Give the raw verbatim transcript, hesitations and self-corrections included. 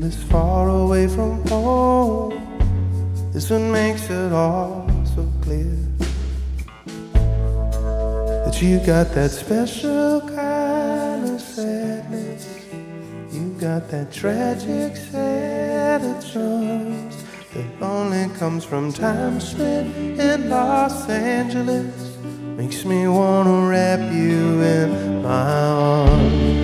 this far away from home. This one makes it all so clear that you got that special kind of sadness. You got that tragic set of charms that only comes from time spent in Los Angeles. Makes me wanna wrap you in my arms.